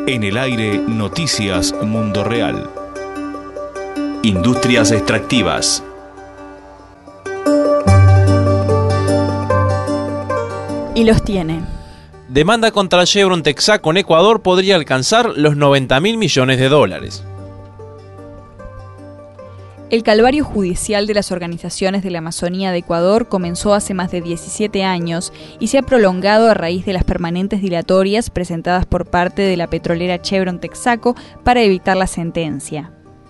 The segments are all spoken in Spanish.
En el aire, Noticias Mundo Real. Industrias extractivas. Y los tiene. Demanda contra Chevron Texaco en Ecuador podría alcanzar los 90.000 millones de dólares. El calvario judicial de las organizaciones de la Amazonía de Ecuador comenzó hace más de 17 años y se ha prolongado a raíz de las permanentes dilatorias presentadas por parte de la petrolera Chevron Texaco para evitar la sentencia.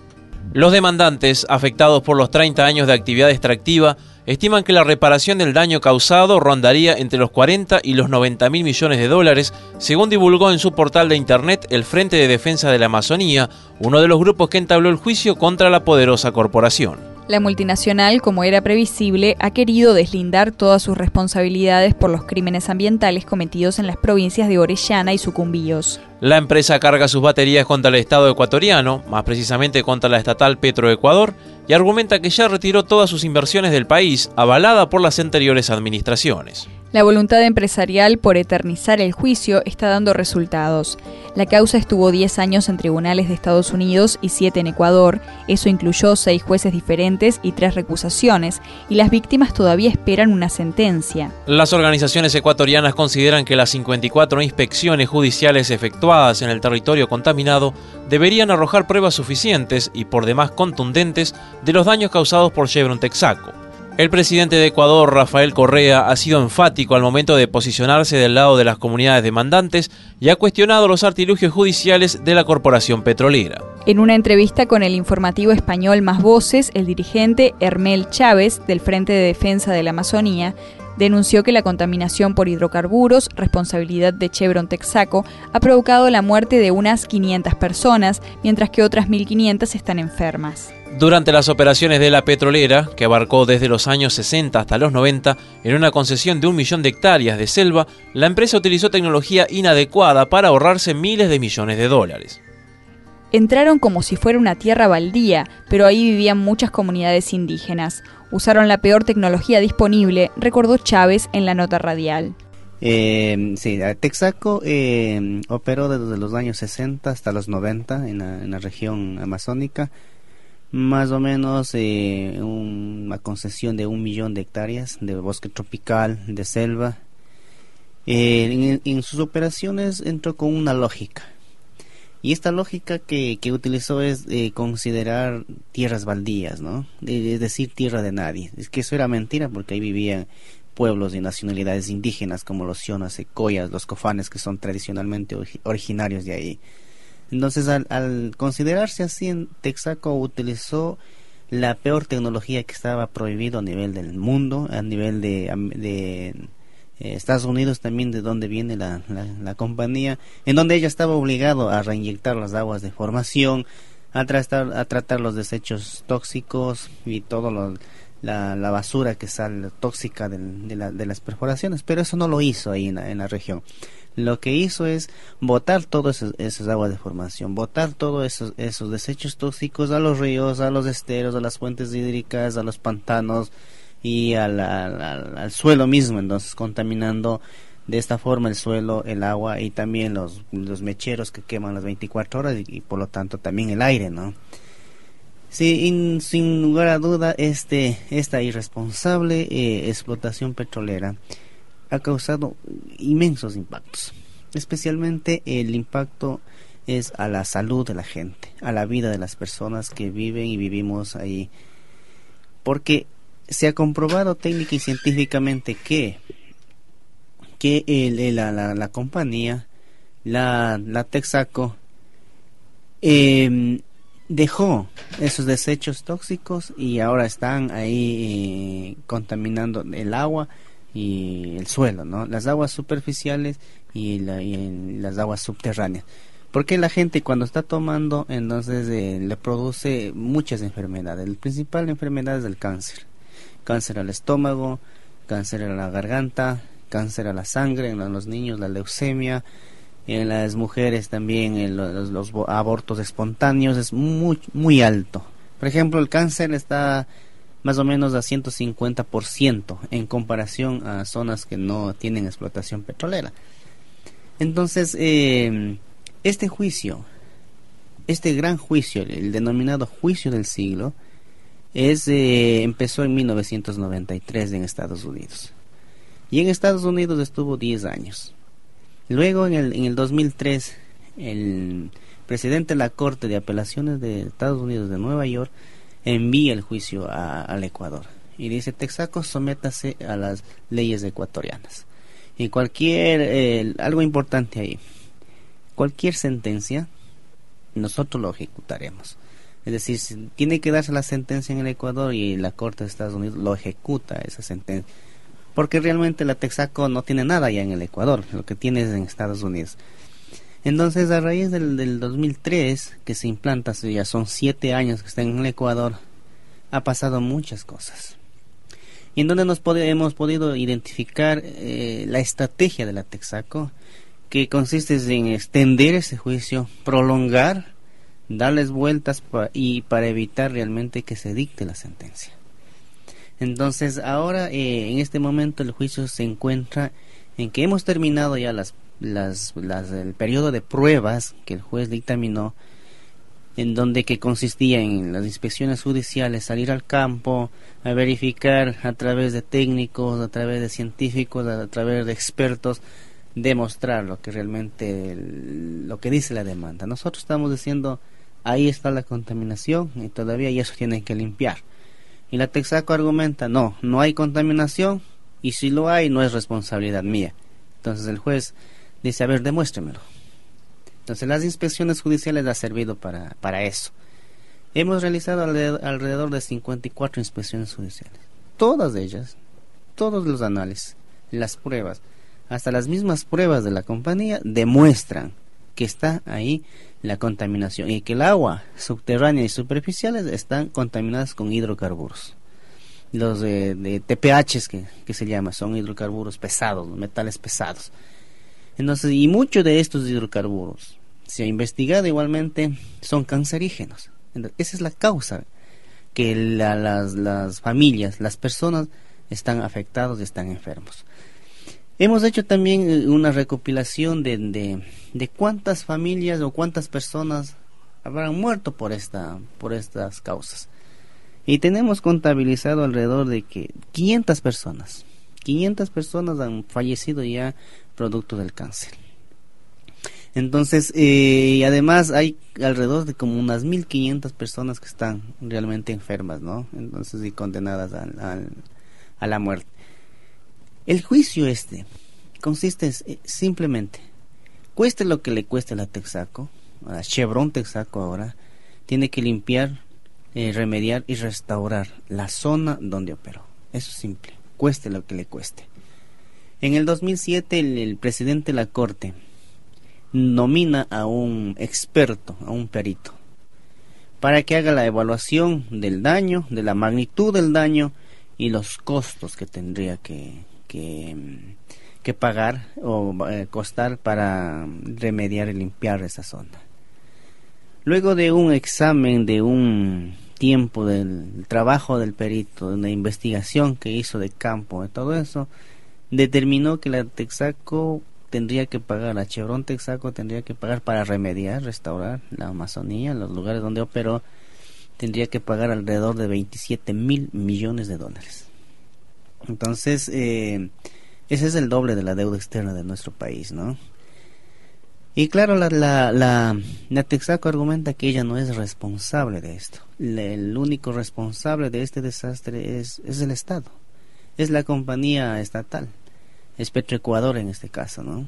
Los demandantes, afectados por los 30 años de actividad extractiva, estiman que la reparación del daño causado rondaría entre los 40 y los 90.000 millones de dólares, según divulgó en su portal de internet el Frente de Defensa de la Amazonía, uno de los grupos que entabló el juicio contra la poderosa corporación. La multinacional, como era previsible, ha querido deslindar todas sus responsabilidades por los crímenes ambientales cometidos en las provincias de Orellana y Sucumbíos. La empresa carga sus baterías contra el Estado ecuatoriano, más precisamente contra la estatal Petroecuador, y argumenta que ya retiró todas sus inversiones del país, avalada por las anteriores administraciones. La voluntad empresarial por eternizar el juicio está dando resultados. La causa estuvo 10 años en tribunales de Estados Unidos y 7 en Ecuador. Eso incluyó 6 jueces diferentes y 3 recusaciones, y las víctimas todavía esperan una sentencia. Las organizaciones ecuatorianas consideran que las 54 inspecciones judiciales efectuadas en el territorio contaminado deberían arrojar pruebas suficientes y por demás contundentes de los daños causados por Chevron Texaco. El presidente de Ecuador, Rafael Correa, ha sido enfático al momento de posicionarse del lado de las comunidades demandantes y ha cuestionado los artilugios judiciales de la corporación petrolera. En una entrevista con el informativo español Más Voces, el dirigente Hermel Chávez, del Frente de Defensa de la Amazonía, denunció que la contaminación por hidrocarburos, responsabilidad de Chevron Texaco, ha provocado la muerte de unas 500 personas, mientras que otras 1.500 están enfermas. Durante las operaciones de la petrolera, que abarcó desde los años 60 hasta los 90, en una concesión de 1 millón de hectáreas de selva, la empresa utilizó tecnología inadecuada para ahorrarse miles de millones de dólares. Entraron como si fuera una tierra baldía, pero ahí vivían muchas comunidades indígenas. Usaron la peor tecnología disponible, recordó Chávez en la nota radial. Sí, Texaco operó desde los años 60 hasta los 90 en la región amazónica. Más o menos una concesión de 1 millón de hectáreas de bosque tropical, de selva. En sus operaciones entró con una lógica. Y esta lógica que utilizó es considerar tierras baldías, ¿no? Es decir, tierra de nadie. Es que eso era mentira porque ahí vivían pueblos y nacionalidades indígenas como los Sionas, Secoyas, los Cofanes, que son tradicionalmente originarios de ahí. Entonces, al considerarse así, en Texaco utilizó la peor tecnología que estaba prohibido a nivel del mundo, a nivel de Estados Unidos también, de donde viene la compañía, en donde ella estaba obligado a reinyectar las aguas de formación, a tratar los desechos tóxicos y todo la basura que sale tóxica de las perforaciones, pero eso no lo hizo ahí en la región. Lo que hizo es botar todas esas aguas de formación, botar todos esos desechos tóxicos a los ríos, a los esteros, a las fuentes hídricas, a los pantanos y al suelo mismo, entonces contaminando de esta forma el suelo, el agua y también los mecheros que queman las 24 horas y por lo tanto también el aire, ¿no? Sí, sin lugar a duda, esta irresponsable explotación petrolera ha causado inmensos impactos. Especialmente el impacto es a la salud de la gente, a la vida de las personas que viven y vivimos ahí. Porque se ha comprobado técnica y científicamente que la compañía, la Texaco, dejó esos desechos tóxicos y ahora están ahí contaminando el agua y el suelo, ¿no? Las aguas superficiales y las aguas subterráneas. Porque la gente cuando está tomando, entonces le produce muchas enfermedades. La principal enfermedad es el cáncer. Cáncer al estómago, cáncer a la garganta, cáncer a la sangre, en los niños la leucemia, en las mujeres también los abortos espontáneos es muy alto. Por ejemplo, el cáncer está más o menos a 150% en comparación a zonas que no tienen explotación petrolera. Entonces, Este juicio, este gran juicio, el denominado juicio del siglo, empezó en 1993 en Estados Unidos. Y en Estados Unidos estuvo 10 años. Luego, en el 2003, el presidente de la Corte de Apelaciones de Estados Unidos de Nueva York envía el juicio al Ecuador. Y dice: Texaco, sométase a las leyes ecuatorianas. Y algo importante ahí, cualquier sentencia, nosotros lo ejecutaremos. Es decir, si tiene que darse la sentencia en el Ecuador y la Corte de Estados Unidos lo ejecuta esa sentencia. Porque realmente la Texaco no tiene nada ya en el Ecuador, lo que tiene es en Estados Unidos. Entonces, a raíz del 2003, que se implanta, ya son 7 años que está en el Ecuador, ha pasado muchas cosas. Y en donde hemos podido identificar la estrategia de la Texaco, que consiste en extender ese juicio, prolongar, darles vueltas para evitar realmente que se dicte la sentencia. Entonces, ahora en este momento el juicio se encuentra en que hemos terminado ya el periodo de pruebas que el juez dictaminó, en donde que consistía en las inspecciones judiciales, salir al campo, a verificar a través de técnicos, a través de científicos, a través de expertos, demostrar lo que realmente, lo que dice la demanda. Nosotros estamos diciendo, ahí está la contaminación y todavía eso tienen que limpiar. Y la Texaco argumenta, no hay contaminación, y si lo hay, no es responsabilidad mía. Entonces el juez dice, a ver, demuéstremelo. Entonces las inspecciones judiciales han servido para eso. Hemos realizado alrededor de 54 inspecciones judiciales. Todas ellas, todos los análisis, las pruebas, hasta las mismas pruebas de la compañía demuestran que está ahí la contaminación y que el agua subterránea y superficiales están contaminadas con hidrocarburos. Los de TPHs que se llama, son hidrocarburos pesados, metales pesados. Entonces, y muchos de estos hidrocarburos, se ha investigado igualmente, son cancerígenos. Entonces, esa es la causa que las familias, las personas están afectados y están enfermos. Hemos hecho también una recopilación de cuántas familias o cuántas personas habrán muerto por estas causas. Y tenemos contabilizado alrededor de que 500 personas han fallecido ya producto del cáncer. Entonces, y además hay alrededor de como unas 1.500 personas que están realmente enfermas, ¿no? Entonces, y condenadas a la muerte. El juicio consiste simplemente, cueste lo que le cueste a la Texaco, a Chevron Texaco ahora, tiene que limpiar, remediar y restaurar la zona donde operó. Eso es simple, cueste lo que le cueste. En el 2007 el presidente de la Corte nomina a un experto, a un perito, para que haga la evaluación del daño, de la magnitud del daño y los costos que tendría que pagar o costar para remediar y limpiar esa zona. Luego de un examen, de un tiempo del trabajo del perito, de una investigación que hizo de campo, de todo eso, determinó que la Texaco tendría que pagar, la Chevron Texaco tendría que pagar para remediar, restaurar la Amazonía, los lugares donde operó, tendría que pagar alrededor de 27.000 millones de dólares. Entonces, ese es el doble de la deuda externa de nuestro país, ¿no? Y claro, la Texaco argumenta que ella no es responsable de esto. El único responsable de este desastre es el Estado, es la compañía estatal, es Petroecuador en este caso, ¿no?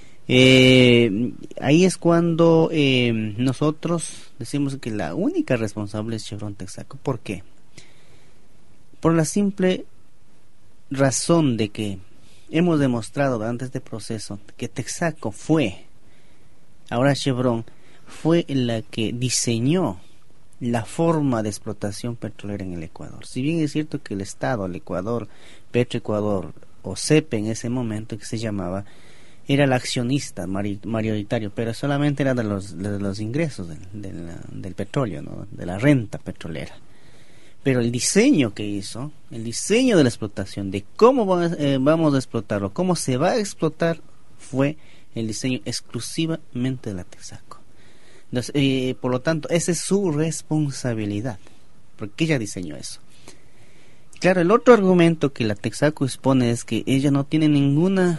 Ahí es cuando nosotros decimos que la única responsable es Chevron Texaco. ¿Por qué? Por la simple razón de que hemos demostrado durante este proceso que Texaco ahora Chevron fue la que diseñó la forma de explotación petrolera en el Ecuador. Si bien es cierto que el Estado, el Ecuador, Petroecuador o CEPE en ese momento que se llamaba, era el accionista mayoritario, pero solamente era de los ingresos del petróleo, ¿no? De la renta petrolera. Pero el diseño que hizo, el diseño de la explotación, de cómo vamos a explotarlo, cómo se va a explotar, fue el diseño exclusivamente de la Texaco. Entonces, por lo tanto, esa es su responsabilidad, porque ella diseñó eso. Claro, el otro argumento que la Texaco expone es que ella no tiene ninguna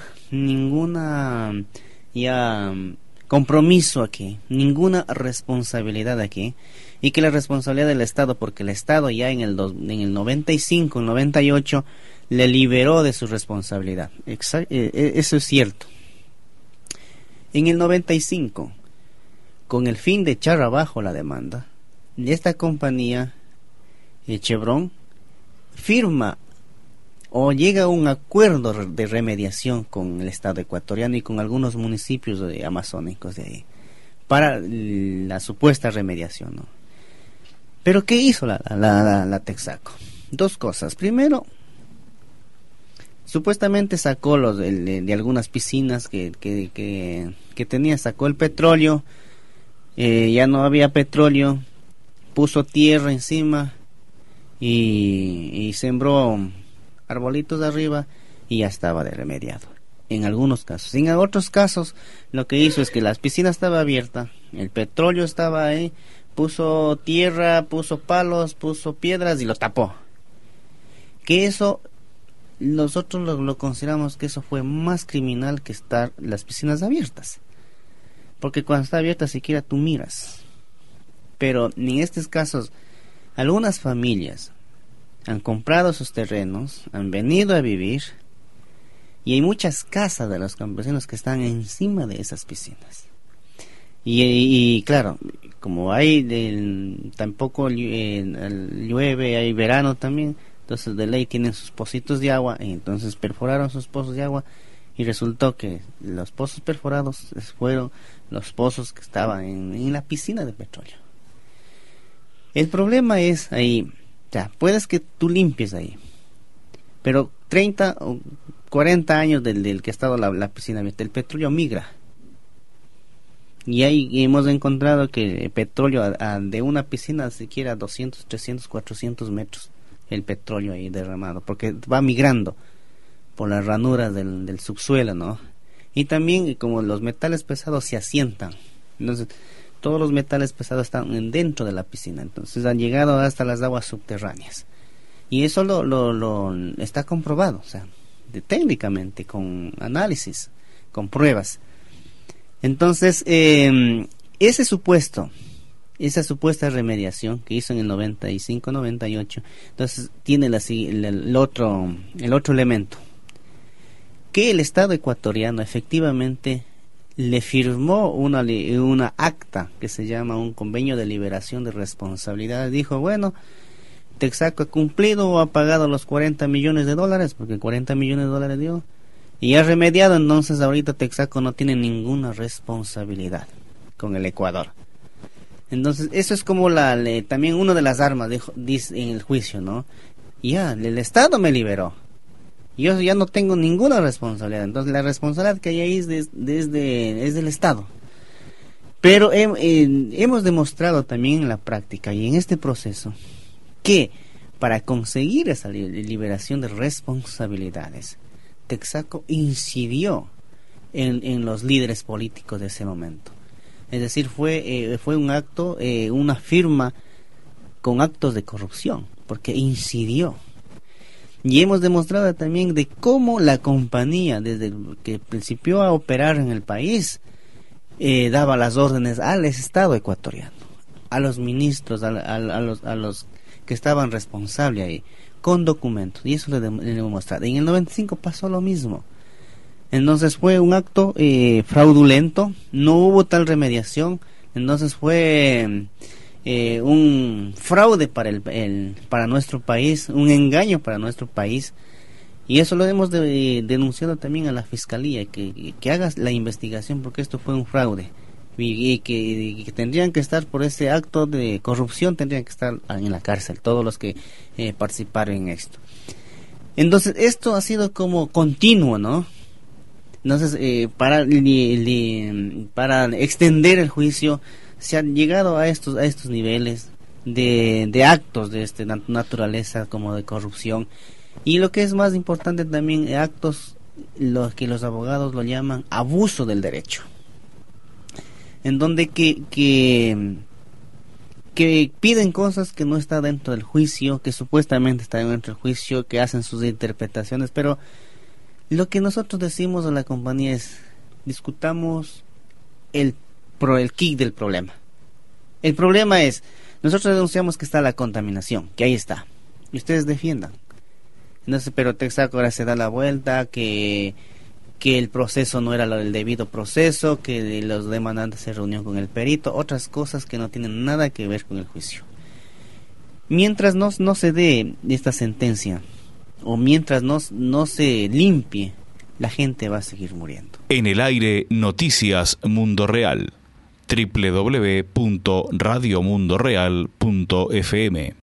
ya compromiso aquí, ninguna responsabilidad aquí, y que la responsabilidad del Estado, porque el Estado ya en el 95, el 98 le liberó de su responsabilidad. Eso es cierto. En el 95, con el fin de echar abajo la demanda, esta compañía, Chevron, firma o llega a un acuerdo de remediación con el Estado ecuatoriano y con algunos municipios amazónicos de ahí, para la supuesta remediación, ¿no? Pero ¿qué hizo la Texaco? Dos cosas. Primero, supuestamente sacó de algunas piscinas que tenía, sacó el petróleo, ya no había petróleo, puso tierra encima y sembró arbolitos de arriba y ya estaba de remediado. En algunos casos. En otros casos, lo que hizo es que la piscina estaba abierta, el petróleo estaba ahí, puso tierra, puso palos, puso piedras y lo tapó. Que eso, nosotros lo consideramos que eso fue más criminal que estar las piscinas abiertas. Porque cuando está abierta siquiera tú miras. Pero en estos casos, algunas familias han comprado sus terrenos, han venido a vivir, y hay muchas casas de los campesinos que están encima de esas piscinas. Y claro, como tampoco llueve, hay verano también, entonces de ley tienen sus pocitos de agua, y entonces perforaron sus pozos de agua, y resultó que los pozos perforados fueron los pozos que estaban en la piscina de petróleo. El problema es ahí, ya, puedes que tú limpies ahí, pero 30 o 40 años del que ha estado la piscina abierta, el petróleo migra. Y ahí hemos encontrado que el petróleo de una piscina siquiera 200, 300, 400 metros, el petróleo ahí derramado, porque va migrando por las ranuras del subsuelo, ¿no? Y también como los metales pesados se asientan, entonces todos los metales pesados están dentro de la piscina, entonces han llegado hasta las aguas subterráneas. Y eso lo está comprobado, o sea, técnicamente, con análisis, con pruebas. Entonces, esa supuesta remediación que hizo en el 95-98, entonces tiene el otro elemento, que el Estado ecuatoriano efectivamente le firmó una acta que se llama un convenio de liberación de responsabilidades. Dijo, bueno, Texaco ha cumplido o ha pagado los $40 millones, porque $40 millones dio, y ha remediado. Entonces ahorita Texaco no tiene ninguna responsabilidad con el Ecuador. Entonces eso es como también una de las armas dice en el juicio, ¿no? Ya, el Estado me liberó, yo ya no tengo ninguna responsabilidad. Entonces la responsabilidad que hay ahí es del Estado. Pero hemos demostrado también en la práctica y en este proceso que para conseguir esa liberación de responsabilidades, Texaco incidió en los líderes políticos de ese momento. Es decir, fue un acto, una firma con actos de corrupción, porque incidió. Y hemos demostrado también de cómo la compañía, desde que principió a operar en el país, daba las órdenes al Estado ecuatoriano, a los ministros, a los que estaban responsables ahí, con documentos. Y eso le hemos mostrado. En el 95 pasó lo mismo. Entonces fue un acto fraudulento, no hubo tal remediación. Entonces fue un fraude para nuestro país, un engaño para nuestro país, y eso lo hemos denunciado también a la Fiscalía, que haga la investigación, porque esto fue un fraude, y que tendrían que estar por ese acto de corrupción, tendrían que estar en la cárcel todos los que participaron en esto. Entonces esto ha sido como continuo, ¿no? Entonces para extender el juicio se han llegado a estos niveles de actos de naturaleza, como de corrupción, y lo que es más importante también, actos lo que los abogados lo llaman abuso del derecho, en donde que piden cosas que no está dentro del juicio, que supuestamente están dentro del juicio, que hacen sus interpretaciones, pero lo que nosotros decimos a la compañía es: discutamos el quid del problema. El problema es, nosotros denunciamos que está la contaminación, que ahí está, y ustedes defiendan. Entonces, pero Texaco ahora se da la vuelta, que el proceso no era el debido proceso, que los demandantes se reunieron con el perito, otras cosas que no tienen nada que ver con el juicio. Mientras no se dé esta sentencia, o mientras no se limpie, la gente va a seguir muriendo. En el aire, Noticias Mundo Real. www.radiomundoreal.fm